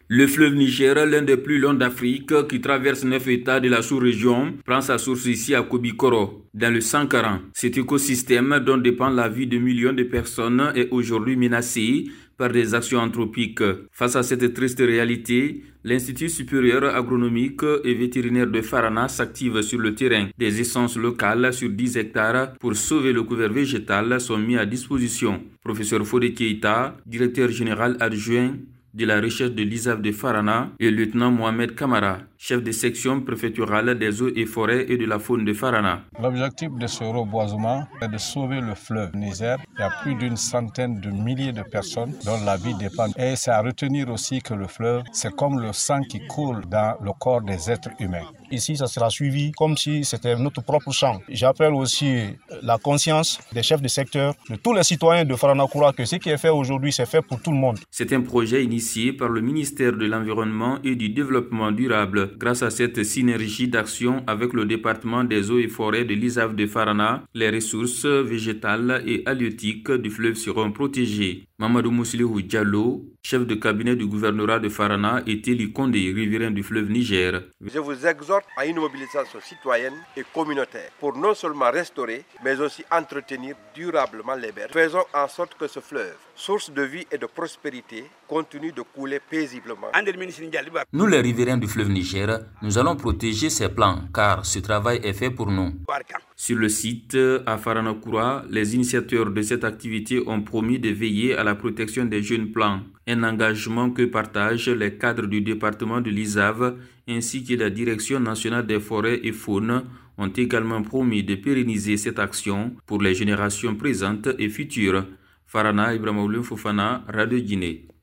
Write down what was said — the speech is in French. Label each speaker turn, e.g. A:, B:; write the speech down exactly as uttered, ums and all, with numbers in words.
A: Le fleuve Niger, l'un des plus longs d'Afrique, qui traverse neuf États de la sous-région, prend sa source ici à Kobikoro, dans le Sankara. Cet écosystème dont dépend la vie de millions de personnes est aujourd'hui menacé par des actions anthropiques. Face à cette triste réalité, l'Institut supérieur agronomique et vétérinaire de Farana s'active sur le terrain. Des essences locales sur dix hectares pour sauver le couvert végétal sont mis à disposition. Professeur Fodé Keïta, directeur général adjoint de la recherche de l'I S A F de Farana, et le lieutenant Mohamed Kamara, chef de section préfectorale des eaux et forêts et de la faune de Farana.
B: L'objectif de ce reboisement est de sauver le fleuve Niger. Il y a plus d'une centaine de milliers de personnes dont la vie dépend. Et c'est à retenir aussi que le fleuve, c'est comme le sang qui coule dans le corps des êtres humains.
C: Ici, ça sera suivi comme si c'était notre propre sang. J'appelle aussi la conscience des chefs de secteur, de tous les citoyens de Faranakoura, que ce qui est fait aujourd'hui, c'est fait pour tout le monde.
A: C'est un projet initié par le ministère de l'Environnement et du Développement durable. Grâce à cette synergie d'action avec le département des eaux et forêts de l'I S A F de Farana, les ressources végétales et halieutiques du fleuve seront protégées. Mamadou Moussilihou Diallo, chef de cabinet du gouvernorat de Farana, et Téli Kondé, riverain du fleuve Niger.
D: Je vous exhorte à une mobilisation citoyenne et communautaire pour non seulement restaurer, mais aussi entretenir durablement les berges. Faisons en sorte que ce fleuve, source de vie et de prospérité, continue de couler paisiblement.
A: Nous, les riverains du fleuve Niger, nous allons protéger ces plans, car ce travail est fait pour nous. Sur le site à Faranakoura, les initiateurs de cette activité ont promis de veiller à la protection des jeunes plants, un engagement que partagent les cadres du département de l'I S A F ainsi que la Direction nationale des forêts et faune ont également promis de pérenniser cette action pour les générations présentes et futures. Farana Ibrahim Fofana, Radio Guinée.